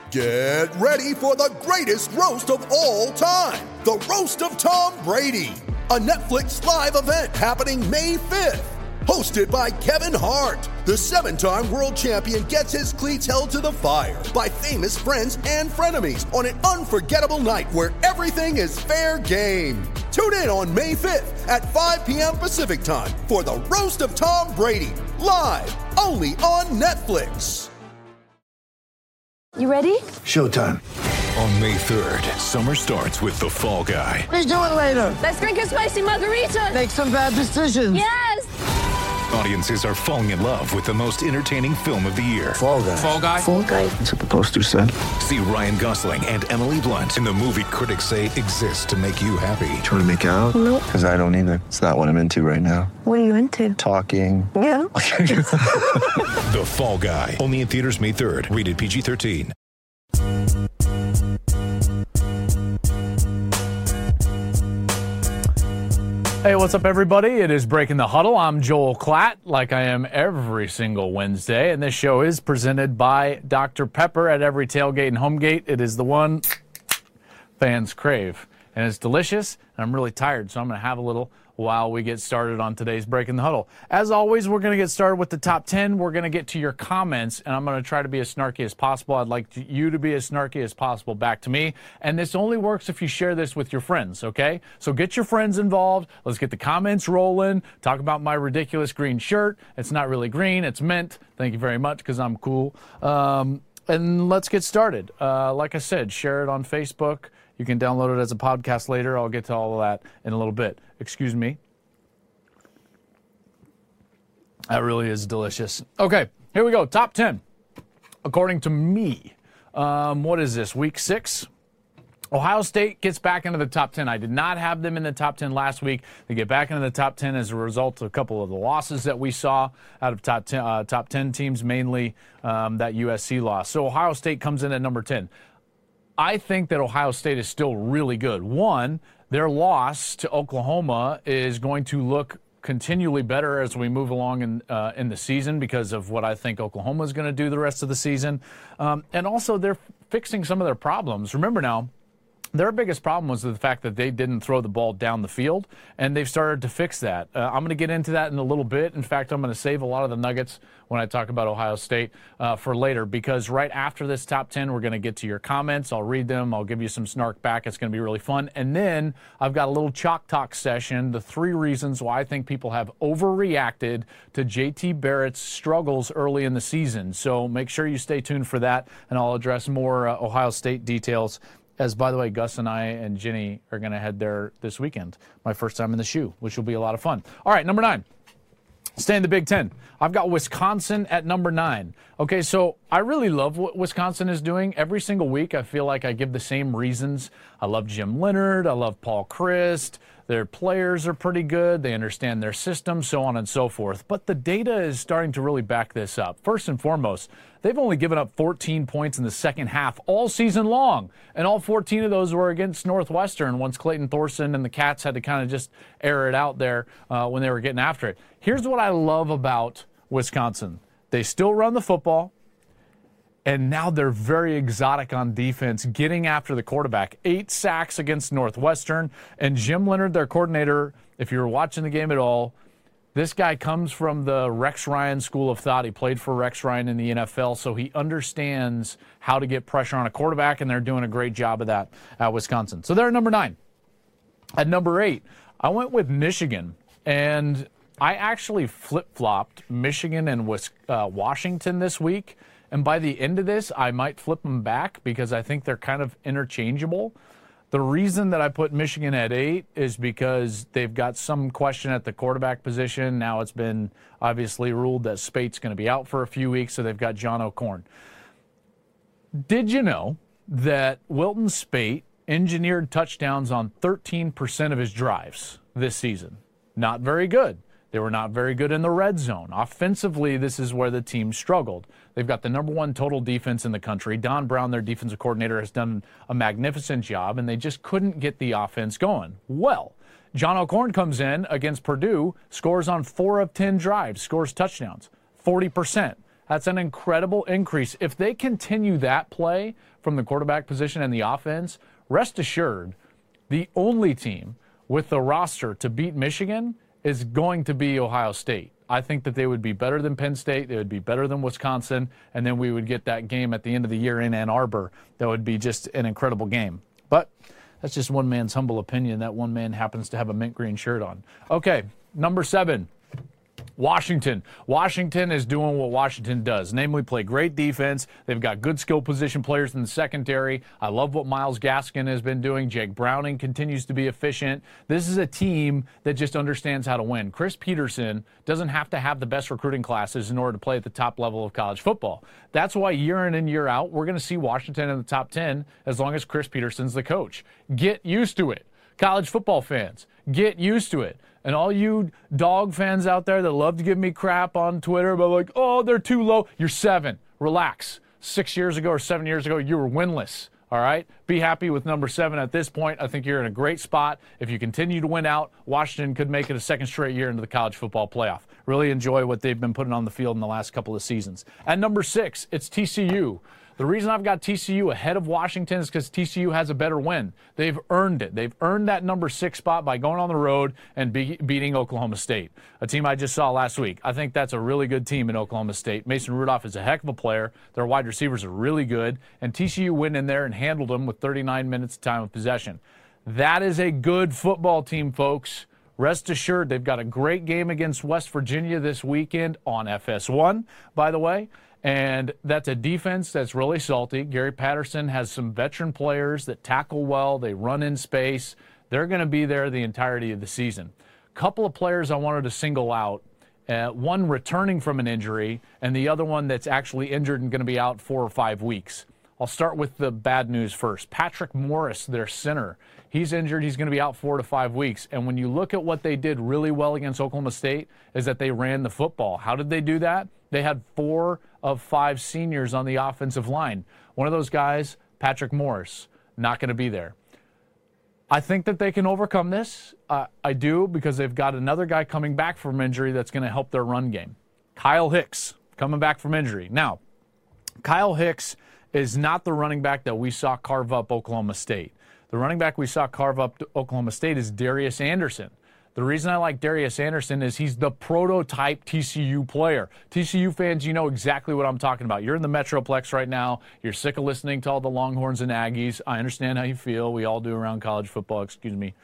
Get ready for the greatest roast of all time, the Roast of Tom Brady, a Netflix live event happening May 5th. Hosted by Kevin Hart, the 7-time world champion gets his cleats held to the fire by famous friends and frenemies on an unforgettable night where everything is fair game. Tune in on May 5th at 5 p.m. Pacific time for the Roast of Tom Brady, live only on Netflix. You ready? Showtime. On May 3rd, summer starts with The Fall Guy. Let's do it later. Let's drink a spicy margarita. Make some bad decisions. Yes! Audiences are falling in love with the most entertaining film of the year. Fall Guy. Fall Guy? Fall guy. That's what the poster said. See Ryan Gosling and Emily Blunt in the movie critics say exists to make you happy. Trying to make it out? Nope. Because I don't either. It's not what I'm into right now. What are you into? Talking. Yeah. The Fall Guy. Only in theaters May 3rd. Rated PG-13. Hey, what's up, everybody? It is Breaking the Huddle. I'm Joel Klatt, like I am every single Wednesday, and this show is presented by Dr. Pepper at every tailgate and home gate. It is the one fans crave, and it's delicious, and I'm really tired, so I'm going to have a little while we get started on today's Breaking the Huddle. As always, we're going to get started with the top 10. We're going to get to your comments, and I'm going to try to be as snarky as possible. I'd like you to be as snarky as possible back to me, and this only works if you share this with your friends, okay? So get your friends involved. Let's get the comments rolling. Talk about my ridiculous green shirt. It's not really green. It's mint. Thank you very much, because I'm cool. And let's get started. Like I said, share it on Facebook. You can download it as a podcast later. I'll get to all of that in a little bit. Excuse me. That really is delicious. Okay, here we go. Top 10. According to me, what is this, week 6? Ohio State gets back into the top 10. I did not have them in the top 10 last week. They get back into the top 10 as a result of a couple of the losses that we saw out of top 10 teams, mainly that USC loss. So Ohio State comes in at number 10. I think that Ohio State is still really good. One, their loss to Oklahoma is going to look continually better as we move along in the season because of what I think Oklahoma is going to do the rest of the season. And also, they're fixing some of their problems. Remember now, their biggest problem was the fact that they didn't throw the ball down the field, and they've started to fix that. I'm going to get into that in a little bit. In fact, I'm going to save a lot of the nuggets when I talk about Ohio State for later, because right after this top 10, we're going to get to your comments. I'll read them. I'll give you some snark back. It's going to be really fun. And then I've got a little chalk talk session, the 3 reasons why I think people have overreacted to JT Barrett's struggles early in the season. So make sure you stay tuned for that, and I'll address more Ohio State details. As, by the way, Gus and I and Ginny are going to head there this weekend. My first time in the shoe, which will be a lot of fun. All right, number 9. Stay in the Big Ten. I've got Wisconsin at number 9. Okay, so I really love what Wisconsin is doing. Every single week, I feel like I give the same reasons. I love Jim Leonard. I love Paul Chryst. Their players are pretty good. They understand their system, so on and so forth. But the data is starting to really back this up. First and foremost, they've only given up 14 points in the second half all season long. And all 14 of those were against Northwestern once Clayton Thorson and the Cats had to kind of just air it out there when they were getting after it. Here's what I love about Wisconsin. They still run the football. And now they're very exotic on defense, getting after the quarterback. 8 sacks against Northwestern. And Jim Leonard, their coordinator, if you were watching the game at all, this guy comes from the Rex Ryan school of thought. He played for Rex Ryan in the NFL, so he understands how to get pressure on a quarterback, and they're doing a great job of that at Wisconsin. So they're at number 9. At number 8, I went with Michigan, and I actually flip-flopped Michigan and Washington this week. And by the end of this, I might flip them back because I think they're kind of interchangeable. The reason that I put Michigan at 8 is because they've got some question at the quarterback position. Now it's been obviously ruled that Spate's going to be out for a few weeks, so they've got John O'Korn. Did you know that Wilton Spate engineered touchdowns on 13% of his drives this season? Not very good. They were not very good in the red zone. Offensively, this is where the team struggled. They've got the number 1 total defense in the country. Don Brown, their defensive coordinator, has done a magnificent job, and they just couldn't get the offense going. Well, John O'Korn comes in against Purdue, scores on 4 of 10 drives, scores touchdowns, 40%. That's an incredible increase. If they continue that play from the quarterback position and the offense, rest assured, the only team with the roster to beat Michigan is going to be Ohio State. I think that they would be better than Penn State. They would be better than Wisconsin. And then we would get that game at the end of the year in Ann Arbor. That would be just an incredible game. But that's just one man's humble opinion. That one man happens to have a mint green shirt on. Okay, number 7. Washington. Washington is doing what Washington does, namely play great defense. They've got good skill position players in the secondary. I love what Myles Gaskin has been doing. Jake Browning continues to be efficient. This is a team that just understands how to win. Chris Peterson doesn't have to have the best recruiting classes in order to play at the top level of college football. That's why year in and year out, we're going to see Washington in the top 10 as long as Chris Peterson's the coach. Get used to it. College football fans, get used to it. And all you dog fans out there that love to give me crap on Twitter about like, oh, they're too low. You're 7. Relax. 6 years ago or 7 years ago, you were winless. All right? Be happy with number 7 at this point. I think you're in a great spot. If you continue to win out, Washington could make it a second straight year into the college football playoff. Really enjoy what they've been putting on the field in the last couple of seasons. At number 6, it's TCU. The reason I've got TCU ahead of Washington is because TCU has a better win. They've earned it. They've earned that number 6 spot by going on the road and beating Oklahoma State, a team I just saw last week. I think that's a really good team in Oklahoma State. Mason Rudolph is a heck of a player. Their wide receivers are really good. And TCU went in there and handled them with 39 minutes of time of possession. That is a good football team, folks. Rest assured, they've got a great game against West Virginia this weekend on FS1, by the way. And that's a defense that's really salty. Gary Patterson has some veteran players that tackle well. They run in space. They're going to be there the entirety of the season. Couple of players I wanted to single out. One returning from an injury, and the other one that's actually injured and going to be out 4 or 5 weeks. I'll start with the bad news first. Patrick Morris, their center. He's injured. He's going to be out 4 to 5 weeks. And when you look at what they did really well against Oklahoma State is that they ran the football. How did they do that? They had 4 of 5 seniors on the offensive line. One of those guys, Patrick Morris, not going to be there. I think that they can overcome this. I do, because they've got another guy coming back from injury that's going to help their run game. Kyle Hicks, coming back from injury. Now, Kyle Hicks is not the running back that we saw carve up Oklahoma State. The running back we saw carve up Oklahoma State is Darius Anderson. The reason I like Darius Anderson is he's the prototype TCU player. TCU fans, you know exactly what I'm talking about. You're in the Metroplex right now. You're sick of listening to all the Longhorns and Aggies. I understand how you feel. We all do around college football, excuse me.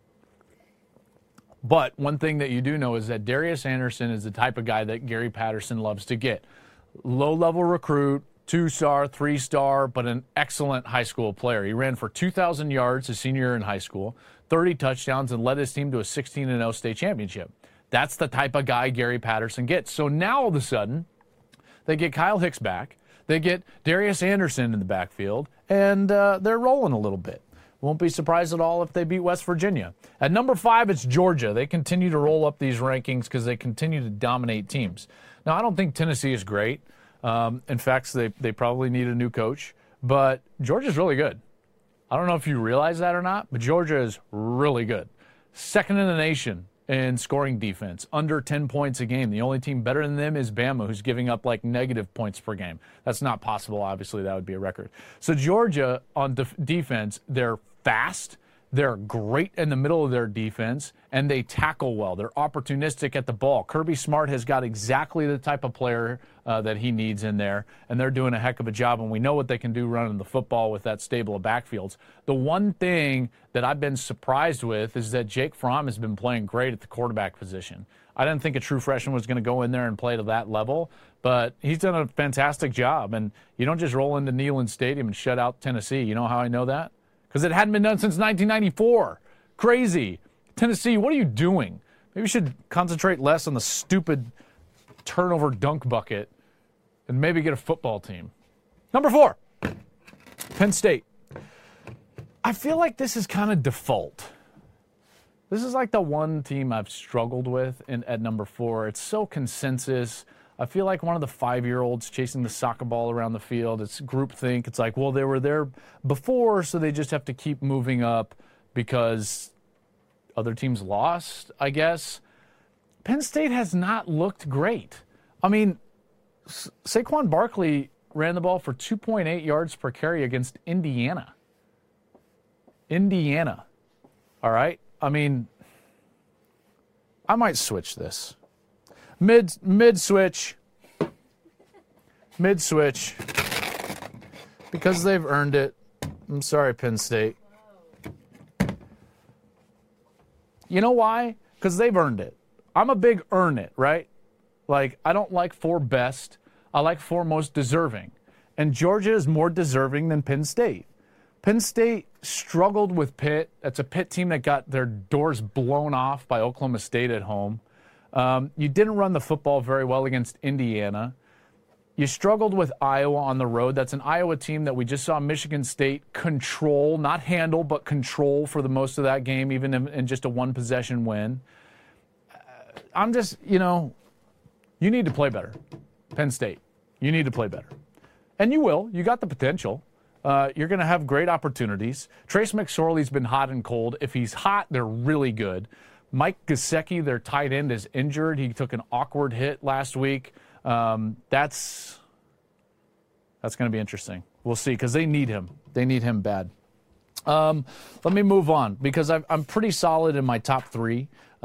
But one thing that you do know is that Darius Anderson is the type of guy that Gary Patterson loves to get. Low-level recruit, 2-star, 3-star, but an excellent high school player. He ran for 2,000 yards his senior year in high school, 30 touchdowns, and led his team to a 16-0 state championship. That's the type of guy Gary Patterson gets. So now all of a sudden, they get Kyle Hicks back, they get Darius Anderson in the backfield, and they're rolling a little bit. Won't be surprised at all if they beat West Virginia. At number 5, it's Georgia. They continue to roll up these rankings because they continue to dominate teams. Now, I don't think Tennessee is great. In fact, they probably need a new coach. But Georgia's really good. I don't know if you realize that or not, but Georgia is really good. Second in the nation in scoring defense, under 10 points a game. The only team better than them is Bama, who's giving up like negative points per game. That's not possible. Obviously, that would be a record. So Georgia on defense, they're fast. They're great in the middle of their defense, and they tackle well. They're opportunistic at the ball. Kirby Smart has got exactly the type of player that he needs in there, and they're doing a heck of a job, and we know what they can do running the football with that stable of backfields. The one thing that I've been surprised with is that Jake Fromm has been playing great at the quarterback position. I didn't think a true freshman was going to go in there and play to that level, but he's done a fantastic job, and you don't just roll into Neyland Stadium and shut out Tennessee. You know how I know that? Because it hadn't been done since 1994. Crazy. Tennessee, what are you doing? Maybe you should concentrate less on the stupid turnover dunk bucket and maybe get a football team. Number 4, Penn State. I feel like this is kind of default. This is like the one team I've struggled with at number 4. It's so consensus. I feel like one of the 5-year-olds chasing the soccer ball around the field. It's groupthink. It's like, well, they were there before, so they just have to keep moving up because other teams lost, I guess. Penn State has not looked great. I mean, Saquon Barkley ran the ball for 2.8 yards per carry against Indiana. All right? I mean, I might switch this. Mid-switch. Because they've earned it. I'm sorry, Penn State. You know why? Because they've earned it. I'm a big earn it, right? Like, I don't like 4 best. I like 4 most deserving. And Georgia is more deserving than Penn State. Penn State struggled with Pitt. That's a Pitt team that got their doors blown off by Oklahoma State at home. You didn't run the football very well against Indiana. You struggled with Iowa on the road. That's an Iowa team that we just saw Michigan State control, not handle, but control for the most of that game, even in just a 1-possession win. I'm just, you need to play better. Penn State, you need to play better. And you will. You got the potential. You're going to have great opportunities. Trace McSorley's been hot and cold. If he's hot, they're really good. Mike Gesicki, their tight end, is injured. He took an awkward hit last week. That's going to be interesting. We'll see, because they need him. They need him bad. Let me move on, because I'm pretty solid in my top 3.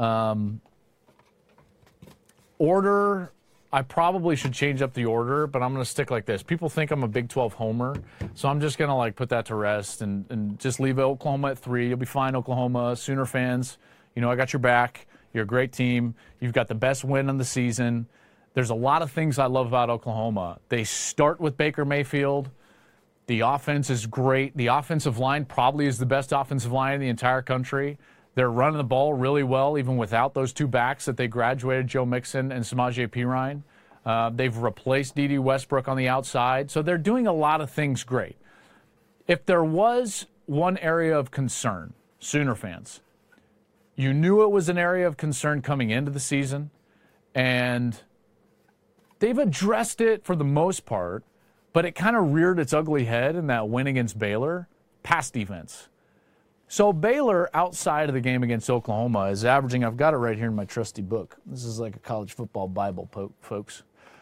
Order, I probably should change up the order, but I'm going to stick like this. People think I'm a Big 12 homer, so I'm just going to put that to rest and just leave Oklahoma at 3. You'll be fine, Oklahoma. Sooner fans, I got your back. You're a great team. You've got the best win of the season. There's a lot of things I love about Oklahoma. They start with Baker Mayfield. The offense is great. The offensive line probably is the best offensive line in the entire country. They're running the ball really well, even without those 2 backs that they graduated, Joe Mixon and Samaje Perine. They've replaced D.D. Westbrook on the outside. So they're doing a lot of things great. If there was one area of concern, Sooner fans, you knew it was an area of concern coming into the season, and they've addressed it for the most part, but it kind of reared its ugly head in that win against Baylor. Pass defense. So Baylor, outside of the game against Oklahoma, is averaging, I've got it right here in my trusty book. This is like a college football Bible, folks.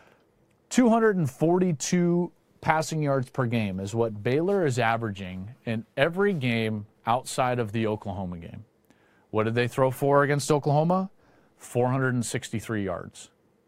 242 passing yards per game is what Baylor is averaging in every game outside of the Oklahoma game. What did they throw for against Oklahoma? 463 yards.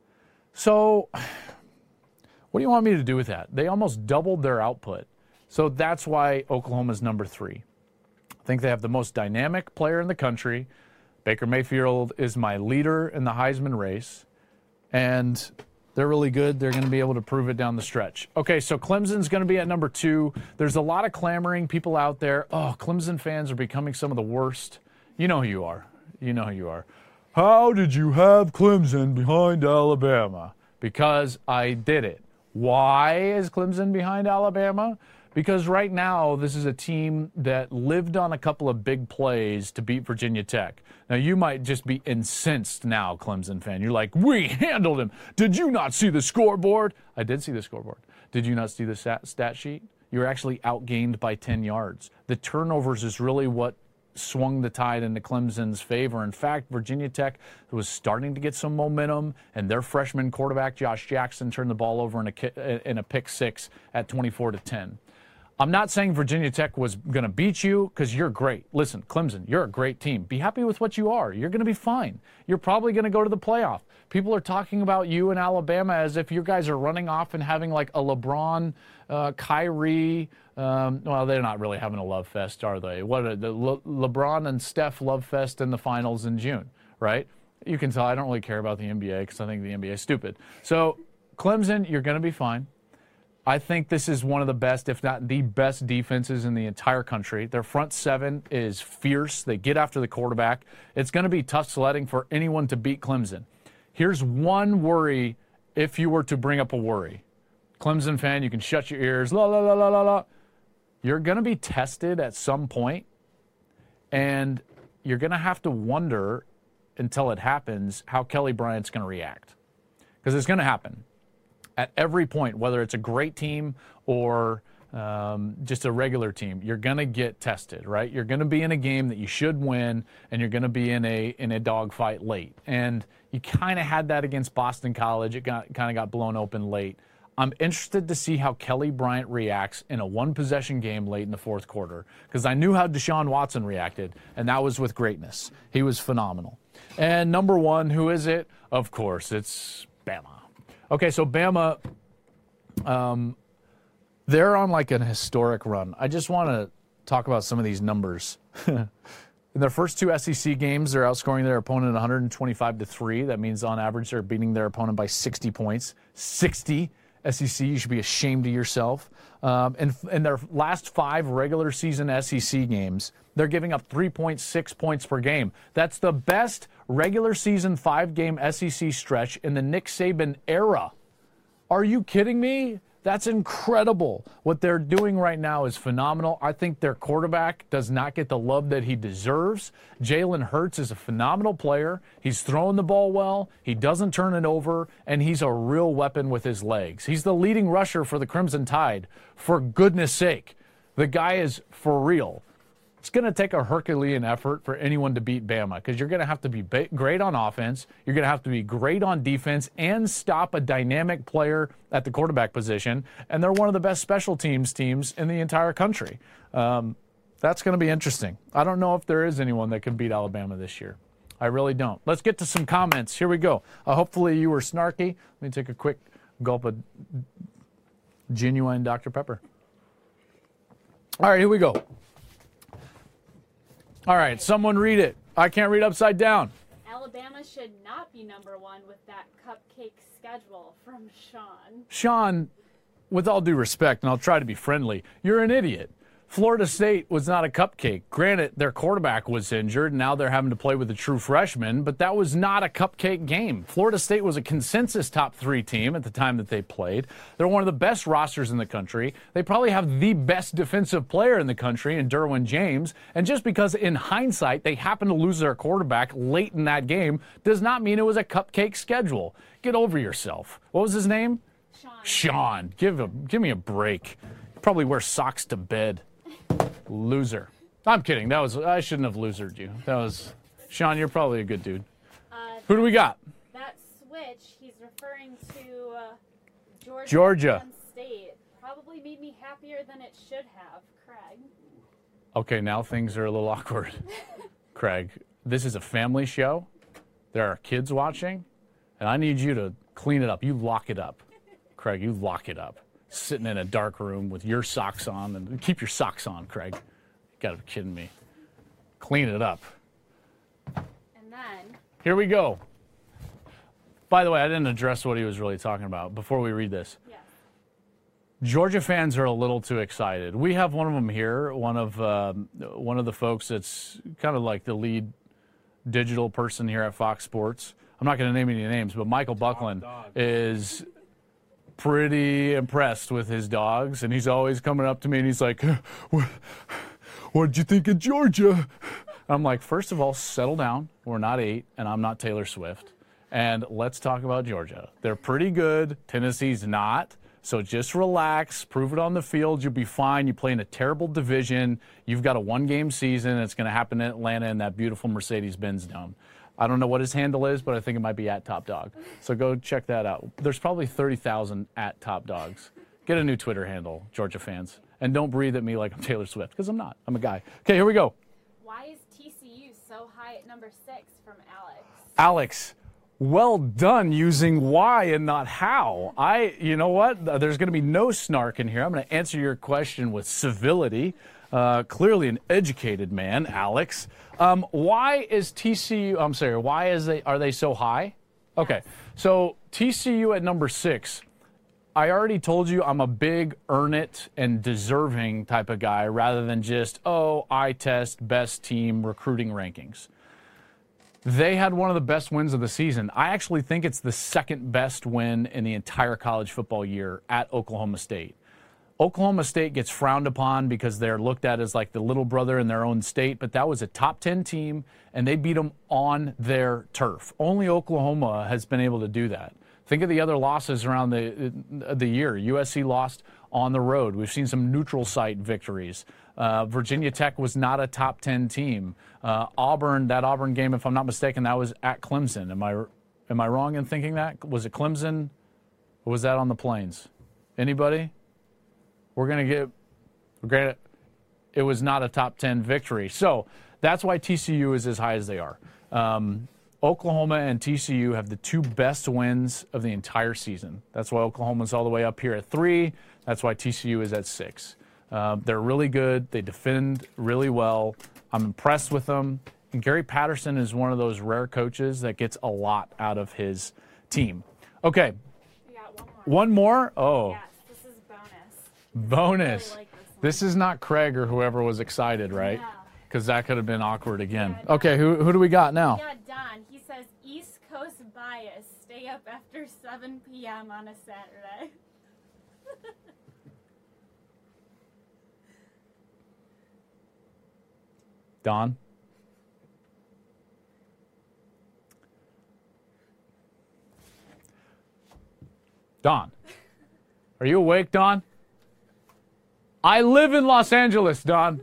So what do you want me to do with that? They almost doubled their output. So that's why Oklahoma's number 3. I think they have the most dynamic player in the country. Baker Mayfield is my leader in the Heisman race. And they're really good. They're going to be able to prove it down the stretch. Okay, so Clemson's going to be at number 2. There's a lot of clamoring people out there. Oh, Clemson fans are becoming some of the worst. You know who you are. You know who you are. How did you have Clemson behind Alabama? Because I did it. Why is Clemson behind Alabama? Because right now, this is a team that lived on a couple of big plays to beat Virginia Tech. Now, you might just be incensed now, Clemson fan. You're like, we handled him. Did you not see the scoreboard? I did see the scoreboard. Did you not see the stat sheet? You were actually outgained by 10 yards. The turnovers is really what swung the tide into Clemson's favor. In fact, Virginia Tech was starting to get some momentum, and their freshman quarterback, Josh Jackson, turned the ball over in a pick 6 at 24-10. I'm not saying Virginia Tech was going to beat you, because you're great. Listen, Clemson, you're a great team. Be happy with what you are. You're going to be fine. You're probably going to go to the playoff. People are talking about you and Alabama as if you guys are running off and having like a LeBron, Kyrie. Well, they're not really having a love fest, are they? What are the LeBron and Steph love fest in the finals in June, right? You can tell I don't really care about the NBA because I think the NBA is stupid. So, Clemson, you're going to be fine. I think this is one of the best, if not the best, defenses in the entire country. Their front 7 is fierce. They get after the quarterback. It's going to be tough sledding for anyone to beat Clemson. Here's one worry if you were to bring up a worry. Clemson fan, you can shut your ears. La, la, la, la, la, la. You're going to be tested at some point, and you're going to have to wonder until it happens how Kelly Bryant's going to react. Because it's going to happen. At every point, whether it's a great team or just a regular team, you're going to get tested, right? You're going to be in a game that you should win, and you're going to be in a dogfight late. And you kind of had that against Boston College. It kind of got blown open late. I'm interested to see how Kelly Bryant reacts in a one-possession game late in the fourth quarter, because I knew how Deshaun Watson reacted, and that was with greatness. He was phenomenal. And number one, who is it? Of course, it's Bama. Okay, so Bama, they're on like an historic run. I just want to talk about some of these numbers. In their first two SEC games, they're outscoring their opponent 125-3. That means on average they're beating their opponent by 60 points. 60. SEC, you should be ashamed of yourself. And in their last 5 regular season SEC games, they're giving up 3.6 points per game. That's the best regular season 5-game SEC stretch in the Nick Saban era. Are you kidding me? That's incredible. What they're doing right now is phenomenal. I think their quarterback does not get the love that he deserves. Jalen Hurts is a phenomenal player. He's throwing the ball well. He doesn't turn it over, and he's a real weapon with his legs. He's the leading rusher for the Crimson Tide. For goodness sake, the guy is for real. It's going to take a Herculean effort for anyone to beat Bama, because you're going to have to be great on offense, you're going to have to be great on defense, and stop a dynamic player at the quarterback position. And they're one of the best special teams in the entire country. That's going to be interesting. I don't know if there is anyone that can beat Alabama this year. I really don't. Let's get to some comments. Here we go. Hopefully you were snarky. Let me take a quick gulp of genuine Dr. Pepper. All right, here we go. All right, someone read it. I can't read upside down. Alabama should not be number 1 with that cupcake schedule, from Sean. Sean, with all due respect, and I'll try to be friendly, you're an idiot. Florida State was not a cupcake. Granted, their quarterback was injured, and now they're having to play with a true freshman, but that was not a cupcake game. Florida State was a consensus top 3 team at the time that they played. They're one of the best rosters in the country. They probably have the best defensive player in the country in Derwin James, and just because in hindsight they happened to lose their quarterback late in that game does not mean it was a cupcake schedule. Get over yourself. What was his name? Sean. Give me a break. You probably wear socks to bed. Loser. I'm kidding. I shouldn't have losered you. Sean, you're probably a good dude. Who do we got? That switch, he's referring to Georgia State. Probably made me happier than it should have, Craig. Okay, now things are a little awkward. Craig, this is a family show. There are kids watching, and I need you to clean it up. You lock it up. Craig, you lock it up. Sitting in a dark room with your socks on, and keep your socks on, Craig. You gotta be kidding me. Clean it up. And then here we go. By the way, I didn't address what he was really talking about before we read this. yes. Georgia fans are a little too excited. We have one of them here, one of the folks that's kind of like the lead digital person here at Fox Sports. I'm not going to name any names, but Michael Buckland is pretty impressed with his dogs, and he's always coming up to me and he's like, what'd you think of Georgia? I'm like, first of all, settle down. We're not 8, and I'm not Taylor Swift. And let's talk about Georgia. They're pretty good. Tennessee's not. So just relax. Prove it on the field. You'll be fine. You play in a terrible division. You've got a 1-game season. It's going to happen in Atlanta in that beautiful Mercedes-Benz Dome. I don't know what his handle is, but I think it might be @TopDog. So go check that out. There's probably 30,000 @TopDogs. Get a new Twitter handle, Georgia fans. And don't breathe at me like I'm Taylor Swift, because I'm not. I'm a guy. Okay, here we go. Why is TCU so high at number 6, from Alex? Alex, well done using why and not how. You know what? There's going to be no snark in here. I'm going to answer your question with civility. Clearly an educated man, Alex. Why is TCU, are they so high? Okay, so TCU at number 6. I already told you I'm a big earn it and deserving type of guy rather than just, eye test, best team, recruiting rankings. They had one of the best wins of the season. I actually think it's the second best win in the entire college football year at Oklahoma State. Oklahoma State gets frowned upon because they're looked at as like the little brother in their own state, but that was a top 10 team, and they beat them on their turf. Only Oklahoma has been able to do that. Think of the other losses around the year. USC lost on the road. We've seen some neutral site victories. Virginia Tech was not a top 10 team. Auburn, that Auburn game, if I'm not mistaken, that was at Clemson. Am I wrong in thinking that? Was it Clemson? Or was that on the Plains? Anybody? It was not a top 10 victory. So that's why TCU is as high as they are. Oklahoma and TCU have the 2 best wins of the entire season. That's why Oklahoma's all the way up here at 3. That's why TCU is at 6. They're really good. They defend really well. I'm impressed with them. And Gary Patterson is one of those rare coaches that gets a lot out of his team. Okay. We got one more. One more? Oh. Yes, this is bonus. Bonus. I really like this one. This is not Craig or whoever was excited, right? Yeah. Because that could have been awkward again. Yeah, Okay, who do we got now? We got Don. He says, East Coast bias. Stay up after 7 p.m. on a Saturday. Don? Don? Are you awake, Don? I live in Los Angeles, Don.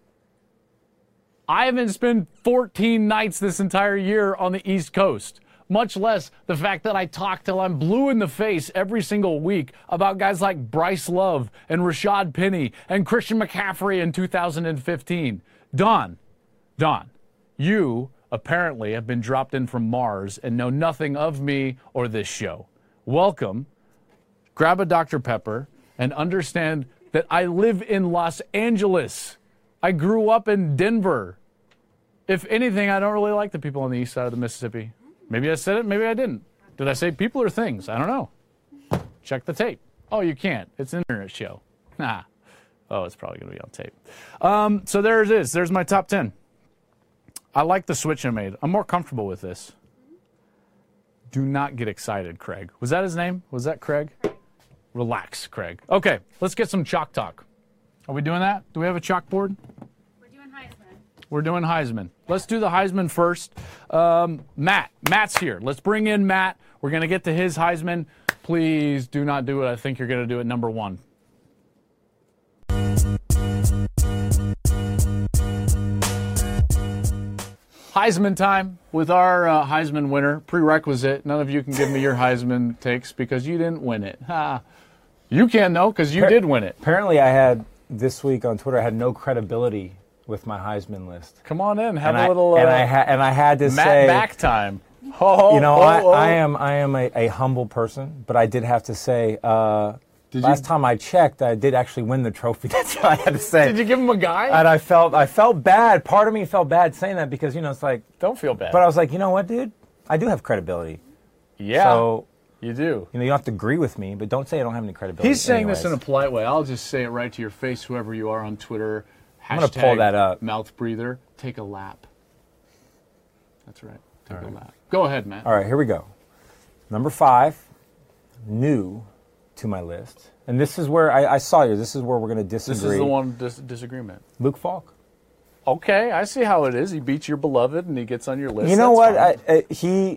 I haven't spent 14 nights this entire year on the East Coast, much less the fact that I talk till I'm blue in the face every single week about guys like Bryce Love and Rashad Penny and Christian McCaffrey in 2015. Don, you apparently have been dropped in from Mars and know nothing of me or this show. Welcome. Grab a Dr. Pepper and understand that I live in Los Angeles. I grew up in Denver. If anything, I don't really like the people on the east side of the Mississippi. Maybe I said it, maybe I didn't. Did I say people or things? I don't know. Check the tape. Oh, you can't. It's an internet show. Nah. Oh, it's probably going to be on tape. So there it is. There's my top 10. I like the switch I made. I'm more comfortable with this. Do not get excited, Craig. Was that his name? Was that Craig? Relax, Craig. Okay, let's get some chalk talk. Are we doing that? Do we have a chalkboard? We're doing Heisman. We're doing Heisman. Let's do the Heisman first. Matt's here. Let's bring in Matt. We're going to get to his Heisman. Please do not do what I think you're going to do at number 1. Heisman time with our Heisman winner. Prerequisite. None of you can give me your Heisman takes because you didn't win it. Ha. You can, though, because you did win it. Apparently I had, this week on Twitter, I had no credibility with my Heisman list. Come on in. Have and a little and I had to Matt say, back time. Oh, I am a humble person, but I did have to say, last time I checked, I did actually win the trophy. That's what I had to say. Did you give him a guy? And I felt bad. Part of me felt bad saying that because, it's like... Don't feel bad. But I was like, you know what, dude? I do have credibility. Yeah, so, you do. You don't have to agree with me, but don't say I don't have any credibility. He's saying this in a polite way. I'll just say it right to your face, whoever you are on Twitter. I'm going to pull that up. Mouth breather. Take a lap. That's right. Take a lap. Go ahead, Matt. All right, here we go. Number 5, new to my list. And this is where I saw you. This is where we're going to disagree. This is the one disagreement. Luke Falk. Okay, I see how it is. He beats your beloved and he gets on your list. You know That's what?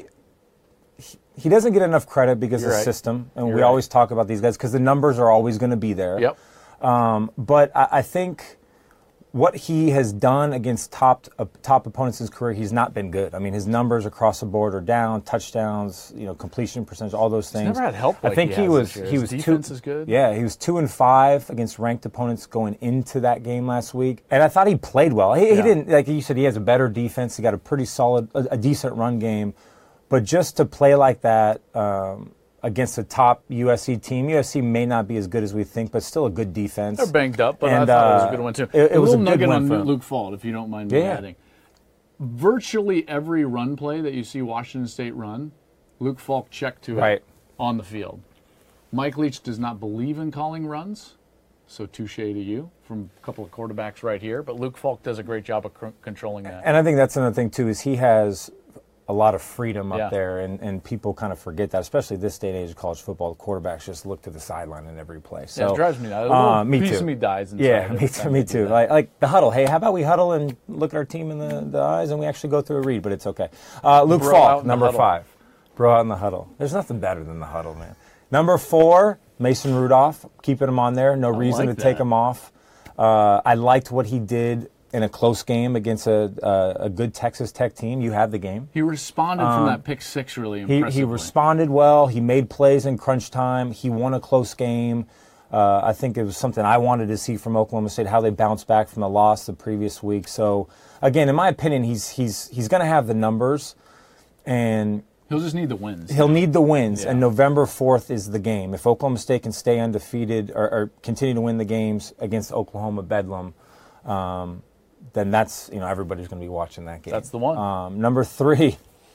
He doesn't get enough credit because of the system. And we always talk about these guys because the numbers are always going to be there. Yep. But I think what he has done against top opponents in his career, he's not been good. I mean, his numbers across the board are down, touchdowns, completion percentage, all those things. He's never had help. Like I think he was defense is good. Yeah, he was 2-5 against ranked opponents going into that game last week, and I thought he played well. He didn't, like you said, he has a better defense. He got a pretty solid, a decent run game, but just to play like that. Against a top USC team. USC may not be as good as we think, but still a good defense. They're banged up, but I thought it was a good one, too. It was a little good nugget one on Luke Falk, if you don't mind me adding. Virtually every run play that you see Washington State run, Luke Falk checked to it on the field. Mike Leach does not believe in calling runs, so touche to you from a couple of quarterbacks right here, but Luke Falk does a great job of controlling that. And I think that's another thing, too, is he has a lot of freedom up there, and people kind of forget that, especially this day and age of college football. The quarterbacks just look to the sideline in every play. So it drives me nuts. Me piece too. of me dies inside. Yeah, me too. Like the huddle. Hey, how about we huddle and look at our team in the eyes, and we actually go through a read, but it's okay. Luke Falk, number 5. Bro out in the huddle. There's nothing better than the huddle, man. Number 4, Mason Rudolph, keeping him on there. No reason like to take that. him off. I liked what he did in a close game against a good Texas Tech team. You had the game. He responded from that pick six really impressively. He responded well. He made plays in crunch time. He won a close game. I think it was something I wanted to see from Oklahoma State, how they bounced back from the loss the previous week. So, again, in my opinion, he's going to have the numbers, and He'll just need the wins. he'll need the wins. Yeah. And November 4th is the game. If Oklahoma State can stay undefeated or continue to win the games against Oklahoma Bedlam, then that's, everybody's going to be watching that game. That's the one. Number 3.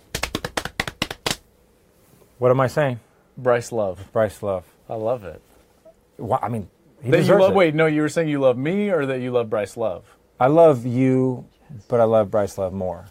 What am I saying? Bryce Love. Bryce Love. I love it. Well, I mean, he That you deserves love, it. wait, no, you were saying you love me or that you love Bryce Love? I love you, but I love Bryce Love more.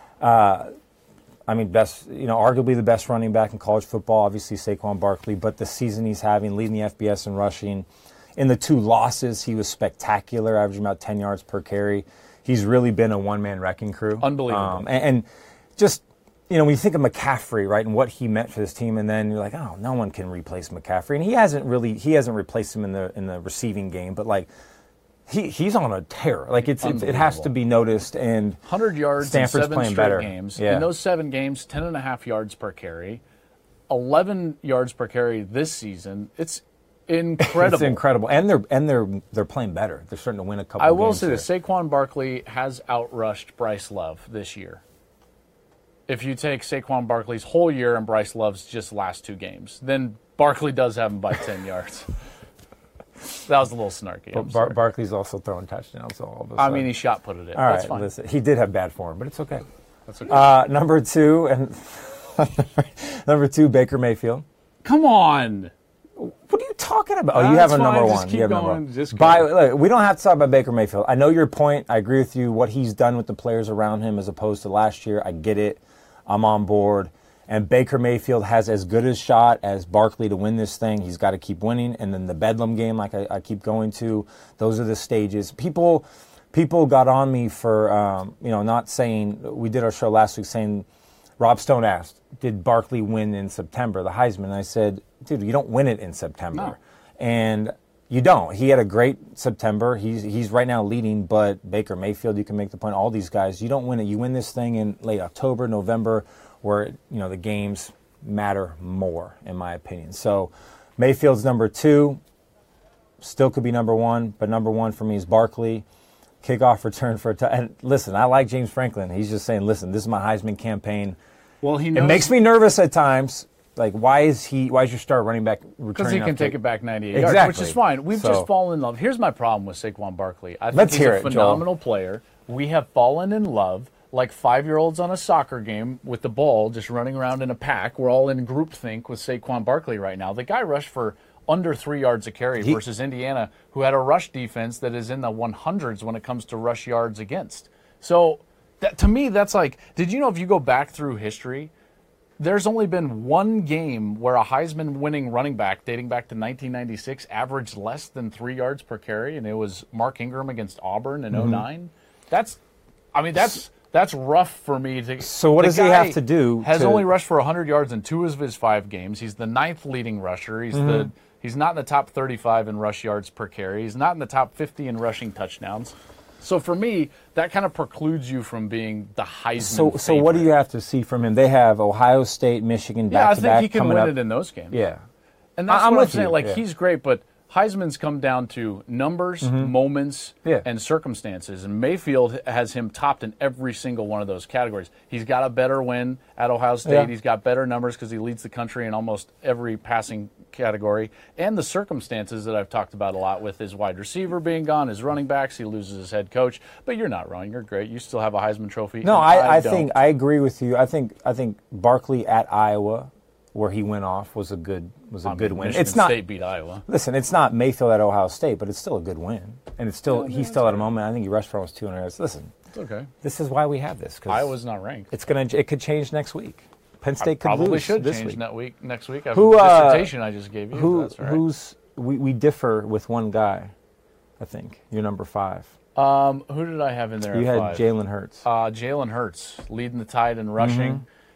Arguably the best running back in college football, obviously Saquon Barkley, but the season he's having, leading the FBS in rushing. In the 2 losses, he was spectacular, averaging about 10 yards per carry. He's really been a one-man wrecking crew. Unbelievable. And just, when you think of McCaffrey, right, and what he meant for this team, and then you're like, oh, no one can replace McCaffrey. And he hasn't replaced him in the receiving game, but like, he's on a tear. Like it has to be noticed. And 100 yards Stanford's in 7 playing straight better. games. Yeah. In those 7 games, 10.5 yards per carry, 11 yards per carry this season. It's incredible. It's incredible, and they're playing better. They're starting to win a couple. I will games say this: here. Saquon Barkley has outrushed Bryce Love this year. If you take Saquon Barkley's whole year and Bryce Love's just last 2 games, then Barkley does have him by 10 yards. That was a little snarky. I'm sorry. Barkley's also throwing touchdowns. So all of a I sudden. mean, he shot put it in. All That's right, fine. listen, he did have bad form, but it's okay. That's okay. Number 2 and number 2, Baker Mayfield. Come on. What are you talking about? Oh, you have a number fine. 1. Just keep You have going. number 1. Just go. Look, we don't have to talk about Baker Mayfield. I know your point. I agree with you. What he's done with the players around him as opposed to last year, I get it. I'm on board. And Baker Mayfield has as good a shot as Barkley to win this thing. He's got to keep winning. And then the Bedlam game, like I keep going to, those are the stages. People got on me for, not saying, we did our show last week saying, Rob Stone asked, did Barkley win in September, the Heisman? And I said, dude, you don't win it in September. No. And you don't. He had a great September. He's right now leading, but Baker Mayfield, you can make the point, all these guys, you don't win it. You win this thing in late October, November, where the games matter more, in my opinion. So Mayfield's number 2, still could be number 1, but number 1 for me is Barkley. Kickoff return for and listen, I like James Franklin. He's just saying, listen, this is my Heisman campaign. Well, he It knows makes me nervous at times. Like, why is your star running back returning? because he can after- take it back 98 Exactly. yards, which is fine. We've So- just fallen in love. Here's my problem with Saquon Barkley. I think Let's he's hear a it, Joel. phenomenal player. We have fallen in love like 5-year-olds on a soccer game with the ball just running around in a pack. We're all in groupthink with Saquon Barkley right now. The guy rushed for under 3 yards a carry versus Indiana, who had a rush defense that is in the 100s when it comes to rush yards against. So to me, that's like, did you know if you go back through history, there's only been 1 game where a Heisman-winning running back dating back to 1996 averaged less than 3 yards per carry, and it was Mark Ingram against Auburn in 09. That's rough for me to. So what the does he guy have to do Has to- only rushed for 100 yards in 2 of his 5 games. He's the 9th leading rusher. He's not in the top 35 in rush yards per carry. He's not in the top 50 in rushing touchdowns. So for me, that kind of precludes you from being the Heisman. So what do you have to see from him? They have Ohio State, Michigan Yeah, I back to back think he can coming win up. it in those games. Yeah, And that's I'm what I'm with saying. you, Like, yeah. he's great, but Heisman's come down to numbers, moments, Yeah. and circumstances. And Mayfield has him topped in every single one of those categories. He's got a better win at Ohio State. Yeah. He's got better numbers because he leads the country in almost every passing category. And the circumstances that I've talked about a lot with his wide receiver being gone, his running backs, he loses his head coach. But you're not wrong. You're great. You still have a Heisman Trophy. No, and I don't. think I agree with you. I think Barkley at Iowa, where he went off, was a good win. Michigan It's not. State beat Iowa. Listen, it's not Mayfield at Ohio State, but it's still a good win, and it's still he's still at a moment. I think he rushed for almost 200 yards. Listen, It's okay. this is why we have this. 'Cause Iowa's not ranked. it could change next week. Penn State could Probably lose should this change week. next week. I have Who, a dissertation I just gave you. That's all right. We differ with one guy. I think you're number 5. Who did I have in there? You at had 5? Jalen Hurts. Jalen Hurts leading the Tide in rushing.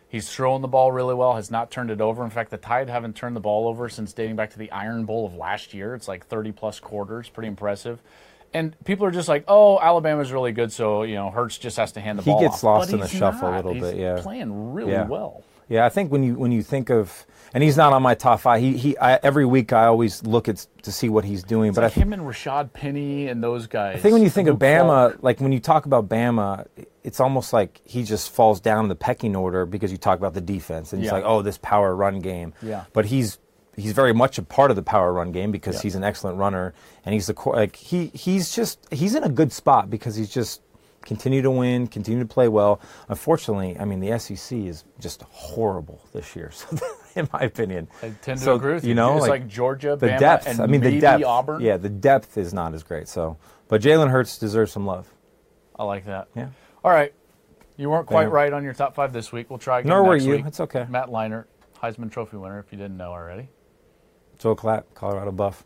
He's throwing the ball really well, has not turned it over. In fact, the Tide haven't turned the ball over since dating back to the Iron Bowl of last year. It's like 30-plus quarters. Pretty impressive. And people are just like, oh, Alabama's really good, so, Hurts just has to hand the ball off. He gets lost But in the he's shuffle a not. little bit, yeah. He's playing really well. Yeah, I think when you think of, and he's not on my top 5. Every week I always look to see what he's doing. But him and Rashad Penny and those guys. I think when you think of Luke Bama, Falk. like when you talk about Bama, it's almost like he just falls down in the pecking order because you talk about the defense and it's like, oh, this power run game. Yeah. But he's very much a part of the power run game because he's an excellent runner and he's he's in a good spot because he's just continue to win, continue to play well. Unfortunately, I mean, the SEC is just horrible this year, so in my opinion. I tend to agree with you. It's like Georgia, the Bama, depth, and the maybe depth, Auburn. Yeah, the depth is not as great. So, but Jalen Hurts deserves some love. I like that. Yeah. All right. You weren't quite right on your top 5 this week. We'll try again Nor were next you. week. It's okay. Matt Leinart, Heisman Trophy winner, if you didn't know already. Joe Klatt, Colorado Buff.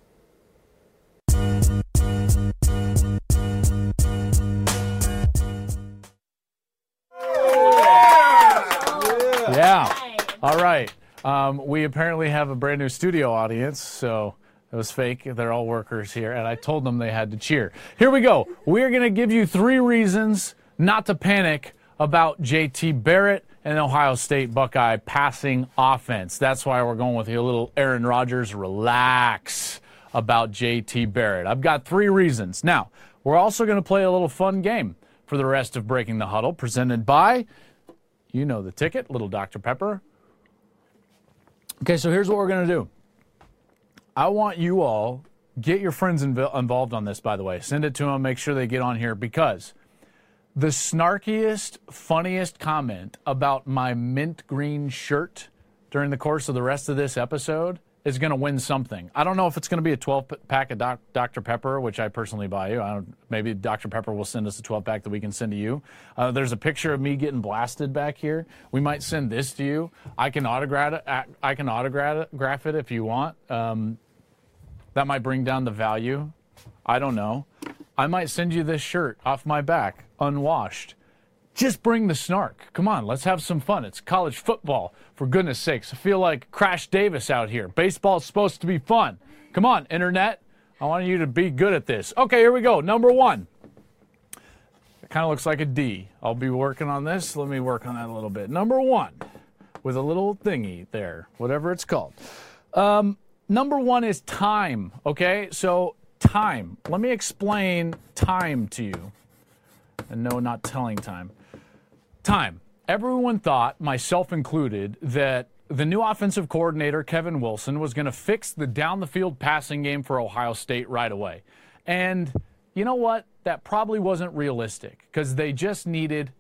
Yeah. All right. We apparently have a brand new studio audience, so it was fake. They're all workers here, and I told them they had to cheer. Here we go. We're going to give you 3 reasons not to panic about J.T. Barrett and Ohio State Buckeye passing offense. That's why we're going with a little Aaron Rodgers relax about J.T. Barrett. I've got 3 reasons. Now, we're also going to play a little fun game for the rest of Breaking the Huddle, presented by, you know the ticket, Little Dr. Pepper. Okay, so here's what we're going to do. I want you all, get your friends involved on this, by the way. Send it to them, make sure they get on here, because the snarkiest, funniest comment about my mint green shirt during the course of the rest of this episode is going to win something. I don't know if it's going to be a 12-pack of Dr. Pepper, which I personally buy you. Maybe Dr. Pepper will send us a 12-pack that we can send to you. There's a picture of me getting blasted back here. We might send this to you. I can autograph it if you want. That might bring down the value. I don't know. I might send you this shirt off my back, unwashed. Just bring the snark. Come on, let's have some fun. It's college football, for goodness sakes. I feel like Crash Davis out here. Baseball's supposed to be fun. Come on, Internet. I want you to be good at this. Okay, here we go. Number 1. It kind of looks like a D. I'll be working on this. Let me work on that a little bit. Number 1, with a little thingy there, whatever it's called. Number 1 is time, okay? So time. Let me explain time to you. And no, not telling time. Time. Everyone thought, myself included, that the new offensive coordinator, Kevin Wilson, was going to fix the down-the-field passing game for Ohio State right away. And you know what? That probably wasn't realistic because they just needed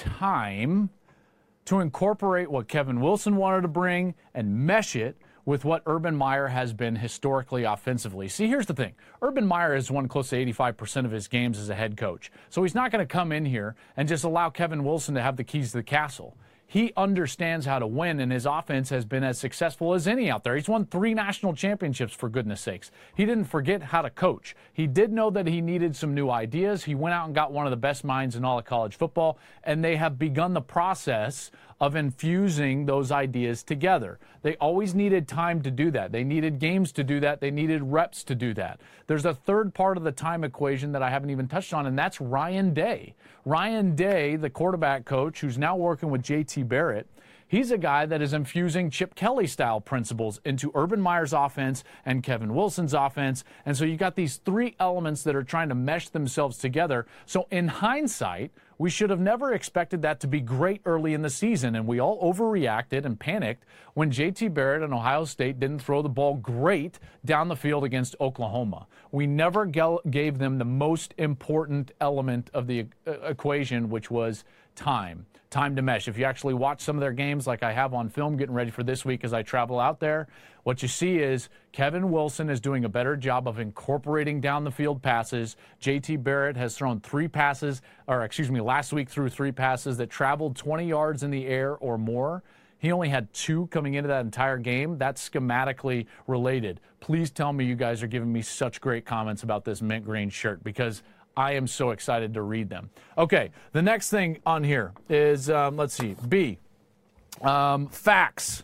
time to incorporate what Kevin Wilson wanted to bring and mesh it with what Urban Meyer has been historically offensively. See, here's the thing. Urban Meyer has won close to 85% of his games as a head coach. So he's not going to come in here and just allow Kevin Wilson to have the keys to the castle. He understands how to win, and his offense has been as successful as any out there. He's won 3 national championships, for goodness sakes. He didn't forget how to coach. He did know that he needed some new ideas. He went out and got one of the best minds in all of college football, and they have begun the process of infusing those ideas together. They always needed time to do that. They needed games to do that. They needed reps to do that. There's a third part of the time equation that I haven't even touched on, and that's Ryan Day. Ryan Day, the quarterback coach who's now working with J.T. Barrett, he's a guy that is infusing Chip Kelly-style principles into Urban Meyer's offense and Kevin Wilson's offense. And so you got these 3 elements that are trying to mesh themselves together. So in hindsight, we should have never expected that to be great early in the season, and we all overreacted and panicked when J.T. Barrett and Ohio State didn't throw the ball great down the field against Oklahoma. We never gave them the most important element of the equation, which was time to mesh. If you actually watch some of their games like I have on film getting ready for this week as I travel out there, what you see is Kevin Wilson is doing a better job of incorporating down the field passes. J.T. Barrett has thrown 3 passes, last week threw 3 passes that traveled 20 yards in the air or more. He only had 2 coming into that entire game. That's schematically related. Please tell me you guys are giving me such great comments about this mint green shirt because I am so excited to read them. Okay, the next thing on here is, let's see, B. Facts.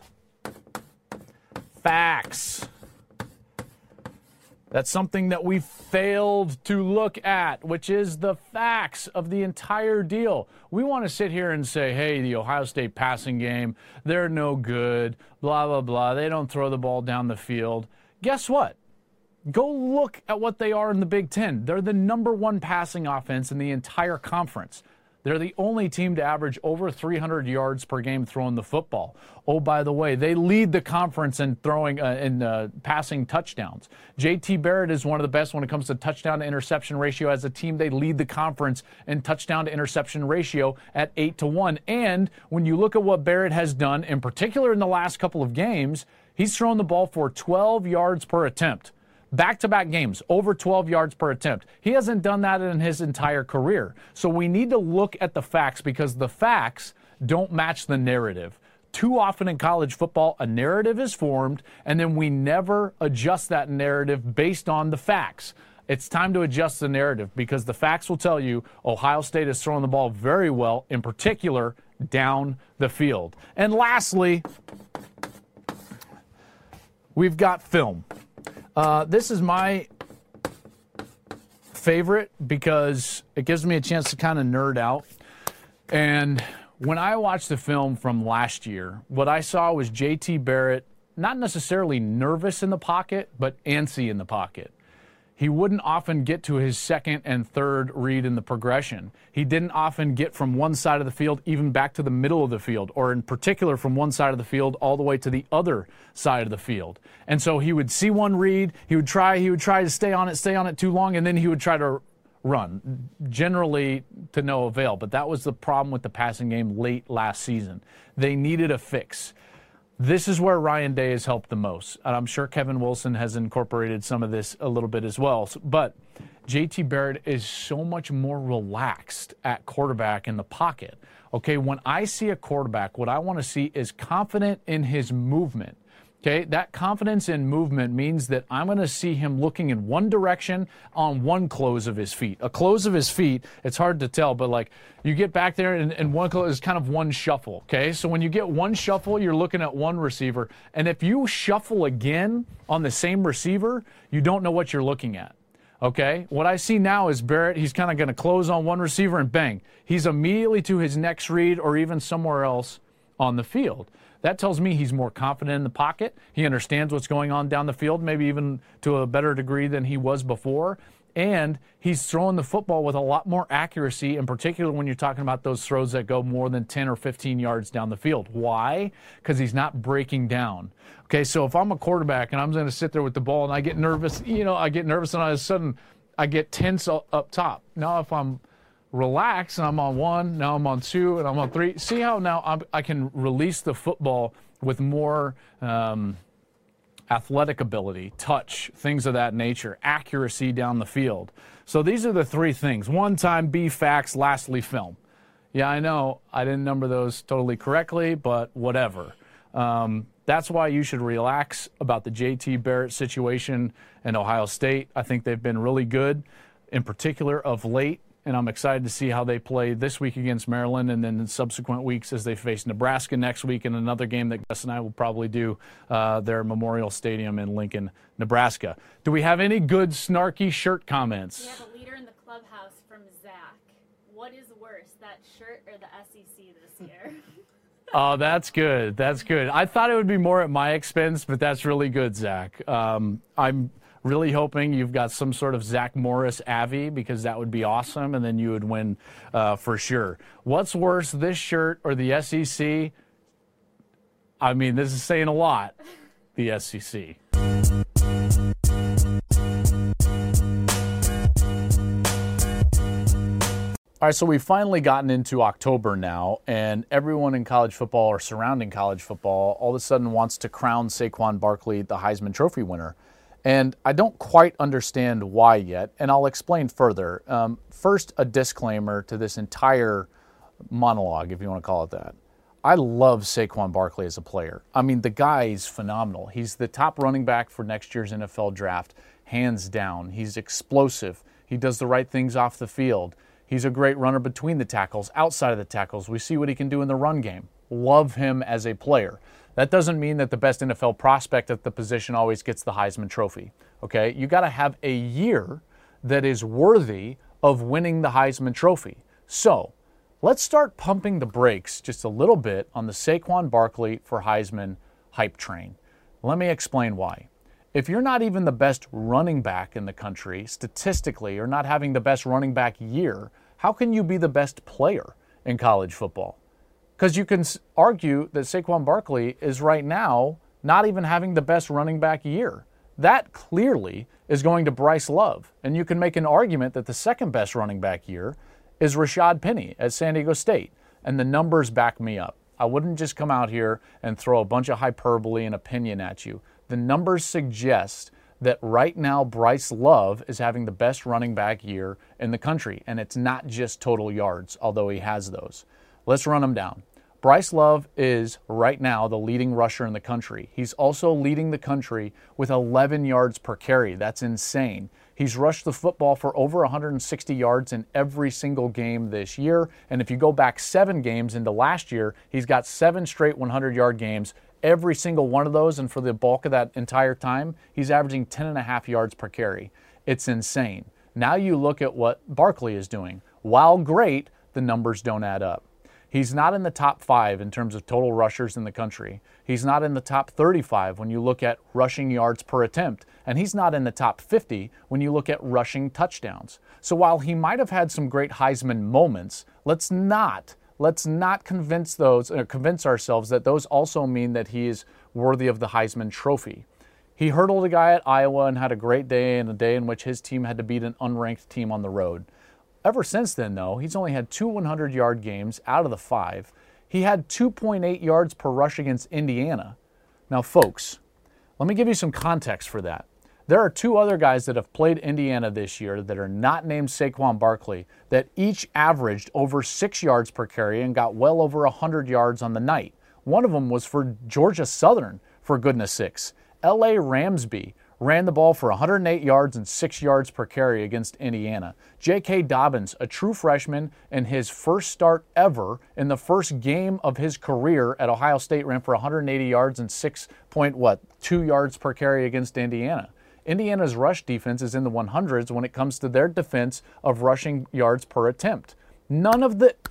That's something that we failed to look at, which is the facts of the entire deal. We want to sit here and say, hey, the Ohio State passing game, they're no good, blah, blah, blah. They don't throw the ball down the field. Guess what? Go look at what they are in the Big Ten. They're the number one passing offense in the entire conference. They're the only team to average over 300 yards per game throwing the football. Oh, by the way, they lead the conference in throwing passing touchdowns. J.T. Barrett is one of the best when it comes to touchdown to interception ratio. As a team, they lead the conference in touchdown to interception ratio at 8-1. And when you look at what Barrett has done, in particular in the last couple of games, he's thrown the ball for 12 yards per attempt. Back-to-back games, over 12 yards per attempt. He hasn't done that in his entire career. So we need to look at the facts because the facts don't match the narrative. Too often in college football, a narrative is formed, and then we never adjust that narrative based on the facts. It's time to adjust the narrative because the facts will tell you Ohio State is throwing the ball very well, in particular down the field. And lastly, we've got film. This is my favorite because it gives me a chance to kind of nerd out. And when I watched the film from last year, what I saw was J.T. Barrett not necessarily nervous in the pocket, but antsy in the pocket. He wouldn't often get to his second and third read in the progression. He didn't often get from one side of the field even back to the middle of the field, or in particular from one side of the field all the way to the other side of the field. And so he would see one read, he would try to stay on it too long, and then he would try to run, generally to no avail. But that was the problem with the passing game late last season. They needed a fix. This is where Ryan Day has helped the most. And I'm sure Kevin Wilson has incorporated some of this a little bit as well. But J.T. Barrett is so much more relaxed at quarterback in the pocket. Okay, when I see a quarterback, what I want to see is confident in his movement. Okay, that confidence in movement means that I'm going to see him looking in one direction on one close of his feet. A close of his feet, it's hard to tell, but like you get back there and one close is kind of one shuffle. Okay, so when you get one shuffle, you're looking at one receiver. And if you shuffle again on the same receiver, you don't know what you're looking at. Okay, what I see now is Barrett, he's kind of going to close on one receiver and bang. He's immediately to his next read or even somewhere else on the field. That tells me he's more confident in the pocket. He understands what's going on down the field, maybe even to a better degree than he was before. And he's throwing the football with a lot more accuracy, in particular when you're talking about those throws that go more than 10 or 15 yards down the field. Why? Because he's not breaking down. Okay, so if I'm a quarterback and I'm going to sit there with the ball and I get nervous, and all of a sudden I get tense up top. Now if I'm relax, and I'm on one, now I'm on two, and I'm on three. See how now I can release the football with more athletic ability, touch, things of that nature, accuracy down the field. So these are the three things. One time, B, facts, lastly, film. Yeah, I know I didn't number those totally correctly, but whatever. That's why you should relax about the J.T. Barrett situation in Ohio State. I think they've been really good, in particular of late. And I'm excited to see how they play this week against Maryland and then in subsequent weeks as they face Nebraska next week in another game that Gus and I will probably do their Memorial Stadium in Lincoln, Nebraska. Do we have any good snarky shirt comments? We have a leader in the clubhouse from Zach. What is worse, that shirt or the SEC this year? Oh, that's good. That's good. I thought it would be more at my expense, but that's really good, Zach. I'm really hoping you've got some sort of Zach Morris Avi because that would be awesome, and then you would win for sure. What's worse, this shirt or the SEC? I mean, this is saying a lot, the SEC. All right, so we've finally gotten into October now, and everyone in college football or surrounding college football all of a sudden wants to crown Saquon Barkley the Heisman Trophy winner. And I don't quite understand why yet, and I'll explain further. First, a disclaimer to this entire monologue, if you want to call it that. I love Saquon Barkley as a player. I mean, the guy is phenomenal. He's the top running back for next year's NFL draft, hands down. He's explosive. He does the right things off the field. He's a great runner between the tackles, outside of the tackles. We see what he can do in the run game. love him as a player. That doesn't mean that the best NFL prospect at the position always gets the Heisman Trophy. Okay, you got to have a year that is worthy of winning the Heisman Trophy. So let's start pumping the brakes just a little bit on the Saquon Barkley for Heisman hype train. Let me explain why. If you're not even the best running back in the country, statistically, or not having the best running back year, how can you be the best player in college football? Because you can argue that Saquon Barkley is right now not even having the best running back year. That clearly is going to Bryce Love. And you can make an argument that the second best running back year is Rashad Penny at San Diego State. And the numbers back me up. I wouldn't just come out here and throw a bunch of hyperbole and opinion at you. The numbers suggest that right now Bryce Love is having the best running back year in the country. And it's not just total yards, although he has those. Let's run them down. Bryce Love is right now the leading rusher in the country. He's also leading the country with 11 yards per carry. That's insane. He's rushed the football for over 160 yards in every single game this year. And if you go back 7 games into last year, he's got 7 straight 100-yard games. Every single one of those, and for the bulk of that entire time, he's averaging 10.5 yards per carry. It's insane. Now you look at what Barkley is doing. While great, the numbers don't add up. He's not in the top 5 in terms of total rushers in the country. He's not in the top 35 when you look at rushing yards per attempt. And he's not in the top 50 when you look at rushing touchdowns. So while he might have had some great Heisman moments, let's not convince ourselves that those also mean that he is worthy of the Heisman Trophy. He hurdled a guy at Iowa and had a great day, and a day in which his team had to beat an unranked team on the road. Ever since then, though, he's only had 2 100-yard games out of the 5. He had 2.8 yards per rush against Indiana. Now, folks, let me give you some context for that. There are 2 other guys that have played Indiana this year that are not named Saquon Barkley that each averaged over 6 yards per carry and got well over 100 yards on the night. One of them was for Georgia Southern, for goodness sakes. L.A. Ramsby ran the ball for 108 yards and 6 yards per carry against Indiana. J.K. Dobbins, a true freshman, in his first start ever in the first game of his career at Ohio State, ran for 180 yards and 2 yards per carry against Indiana. Indiana's rush defense is in the 100s when it comes to their defense of rushing yards per attempt. None of the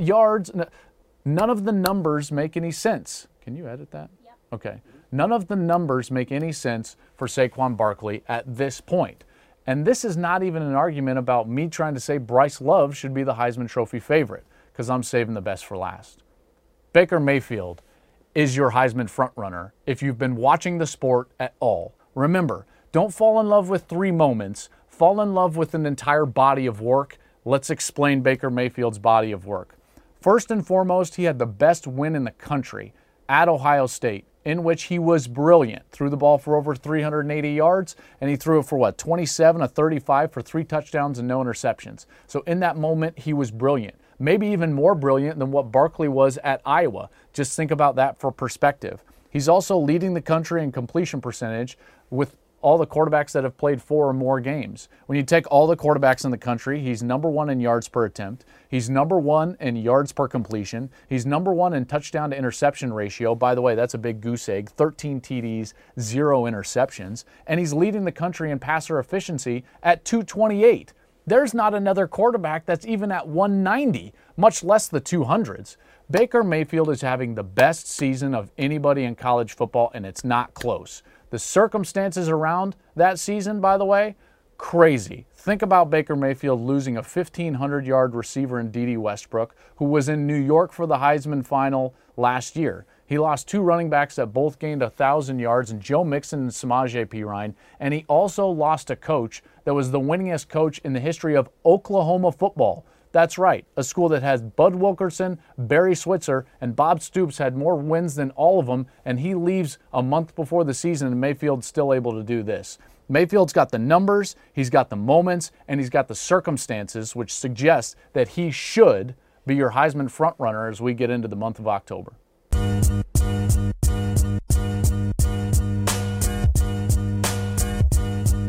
numbers make any sense. Can you edit that? Yep. Okay. None of the numbers make any sense for Saquon Barkley at this point. And this is not even an argument about me trying to say Bryce Love should be the Heisman Trophy favorite, because I'm saving the best for last. Baker Mayfield is your Heisman frontrunner if you've been watching the sport at all. Remember, don't fall in love with 3 moments. Fall in love with an entire body of work. Let's explain Baker Mayfield's body of work. First and foremost, he had the best win in the country at Ohio State, in which he was brilliant. Threw the ball for over 380 yards, and he threw it for 27 of 35 for 3 touchdowns and no interceptions. So in that moment, he was brilliant. Maybe even more brilliant than what Barkley was at Iowa. Just think about that for perspective. He's also leading the country in completion percentage with all the quarterbacks that have played 4 or more games. When you take all the quarterbacks in the country, he's number 1 in yards per attempt. He's number 1 in yards per completion. He's number 1 in touchdown to interception ratio. By the way, that's a big goose egg. 13 TDs, 0 interceptions. And he's leading the country in passer efficiency at 228. There's not another quarterback that's even at 190, much less the 200s. Baker Mayfield is having the best season of anybody in college football, and it's not close. The circumstances around that season, by the way, crazy. Think about Baker Mayfield losing a 1,500-yard receiver in D.D. Westbrook, who was in New York for the Heisman final last year. He lost 2 running backs that both gained 1,000 yards, and Joe Mixon and Samaje Perine. And he also lost a coach that was the winningest coach in the history of Oklahoma football. That's right, a school that has Bud Wilkerson, Barry Switzer, and Bob Stoops had more wins than all of them, and he leaves a month before the season, and Mayfield's still able to do this. Mayfield's got the numbers, he's got the moments, and he's got the circumstances, which suggests that he should be your Heisman frontrunner as we get into the month of October.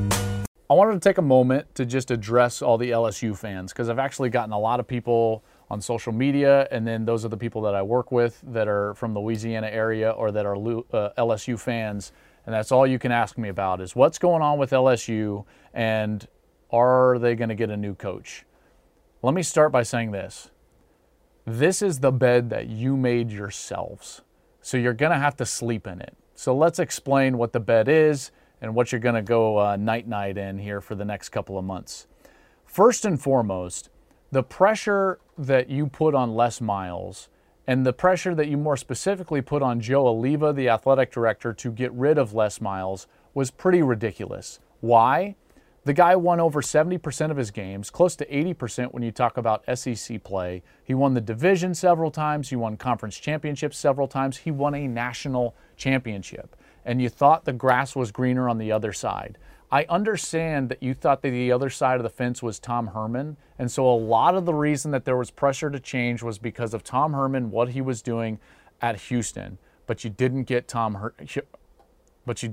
I wanted to take a moment to just address all the LSU fans, because I've actually gotten a lot of people on social media, and then those are the people that I work with that are from the Louisiana area or that are LSU fans. And that's all you can ask me about is what's going on with LSU and are they going to get a new coach? Let me start by saying this. This is the bed that you made yourselves. So you're going to have to sleep in it. So let's explain what the bed is and what you're going to go night-night in here for the next couple of months. First and foremost, the pressure that you put on Les Miles and the pressure that you more specifically put on Joe Alleva, the athletic director, to get rid of Les Miles was pretty ridiculous. Why? The guy won over 70% of his games, close to 80% when you talk about SEC play. He won the division several times. He won conference championships several times. He won a national championship. And you thought the grass was greener on the other side. I understand that you thought that the other side of the fence was Tom Herman. And so a lot of the reason that there was pressure to change was because of Tom Herman, what he was doing at Houston. But you didn't get Tom Herman. What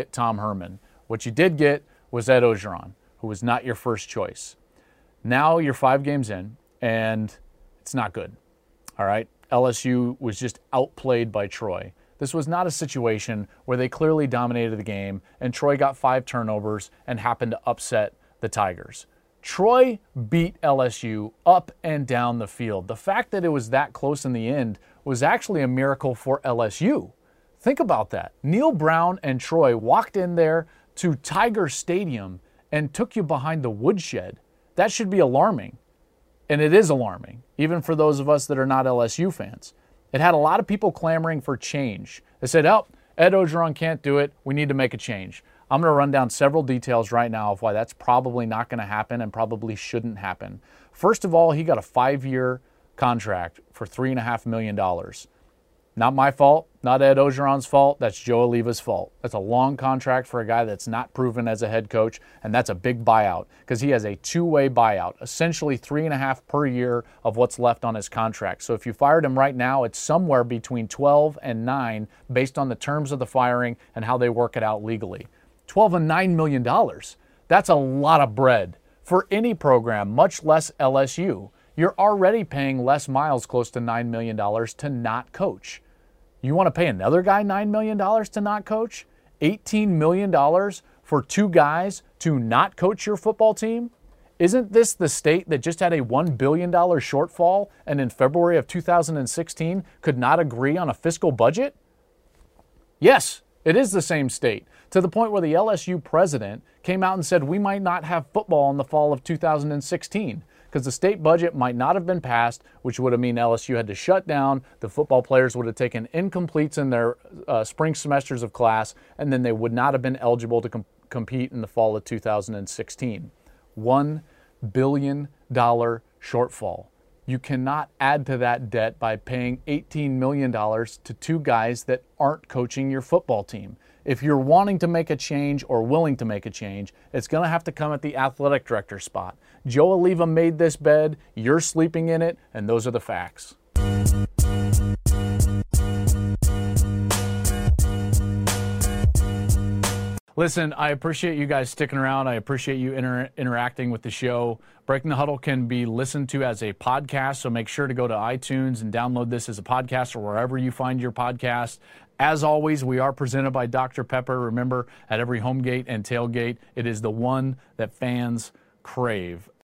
you did get was Ed Orgeron, who was not your first choice. Now you're 5 games in, and it's not good. All right? LSU was just outplayed by Troy. This was not a situation where they clearly dominated the game and Troy got 5 turnovers and happened to upset the Tigers. Troy beat LSU up and down the field. The fact that it was that close in the end was actually a miracle for LSU. Think about that. Neil Brown and Troy walked in there to Tiger Stadium and took you behind the woodshed. That should be alarming. And it is alarming, even for those of us that are not LSU fans. It had a lot of people clamoring for change. They said, oh, Ed Orgeron can't do it. We need to make a change. I'm going to run down several details right now of why that's probably not going to happen and probably shouldn't happen. First of all, he got a 5-year contract for $3.5 million. Not my fault, not Ed Orgeron's fault. That's Joe Alleva's fault. That's a long contract for a guy that's not proven as a head coach, and that's a big buyout because he has a 2-way buyout, essentially $3.5 per year of what's left on his contract. So if you fired him right now, it's somewhere between 12 and 9 based on the terms of the firing and how they work it out legally. 12 and $9 million. That's a lot of bread for any program, much less LSU. You're already paying Les Miles close to $9 million to not coach. You want to pay another guy $9 million to not coach? $18 million for 2 guys to not coach your football team? Isn't this the state that just had a $1 billion shortfall and in February of 2016 could not agree on a fiscal budget? Yes, it is the same state, to the point where the LSU president came out and said we might not have football in the fall of 2016. Because the state budget might not have been passed, which would have meant LSU had to shut down. The football players would have taken incompletes in their spring semesters of class, and then they would not have been eligible to compete in the fall of 2016. $1 billion shortfall. You cannot add to that debt by paying $18 million to 2 guys that aren't coaching your football team. If you're wanting to make a change or willing to make a change, it's going to have to come at the athletic director spot. Joe Alleva made this bed, you're sleeping in it, and those are the facts. Listen, I appreciate you guys sticking around. I appreciate you interacting with the show. Breaking the Huddle can be listened to as a podcast, so make sure to go to iTunes and download this as a podcast or wherever you find your podcast. As always, we are presented by Dr. Pepper. Remember, at every home gate and tailgate, it is the one that fans crave.